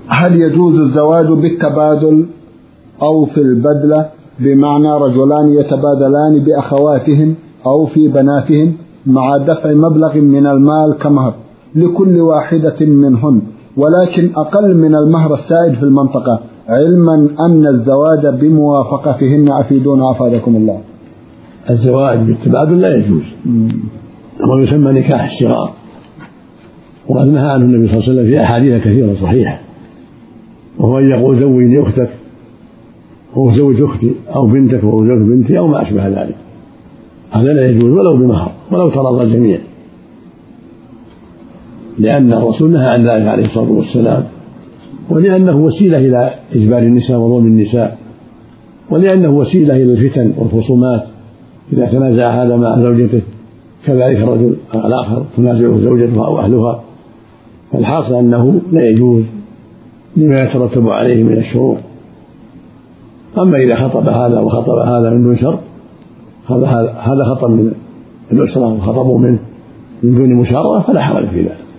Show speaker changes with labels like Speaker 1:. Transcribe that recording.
Speaker 1: هل يجوز الزواج بالتبادل أو في البدلة، بمعنى رجلان يتبادلان بأخواتهم أو في بناتهم مع دفع مبلغ من المال كمهر لكل واحدة منهن، ولكن أقل من المهر السائد في المنطقة، علما أن الزواج بموافقتهن؟ أفيدونا أفادكم الله.
Speaker 2: الزواج بالتبادل لا يجوز، هو يسمى نكاح الصغار، وقد نهى عنه النبي صلى الله عليه وسلم في أحاديث كثيرة صحيحة، وهو أن يقول زوجني أختك أو زوج أختي أو بنتك أو زوج بنتي أو ما أشبه ذلك، هذا لا يجوز ولو بمهر ولو تراضى الجميع، لأن الرسول نهى عن ذلك عليه الصلاة والسلام، ولأنه وسيلة إلى إجبار النساء وظلم النساء، ولأنه وسيلة إلى الفتن والخصومات، إذا تنازع هذا مع زوجته كذلك الرجل الآخر تنازعه زوجته أو أهلها، فالحاصل أنه لا يجوز لما يترتب عليه من الشرور. أما إذا خطب هذا وخطب هذا من دون شرط، هذا خطب من الأسرة وخطبوا منه من دون مشارطة، فلا حرج في ذلك.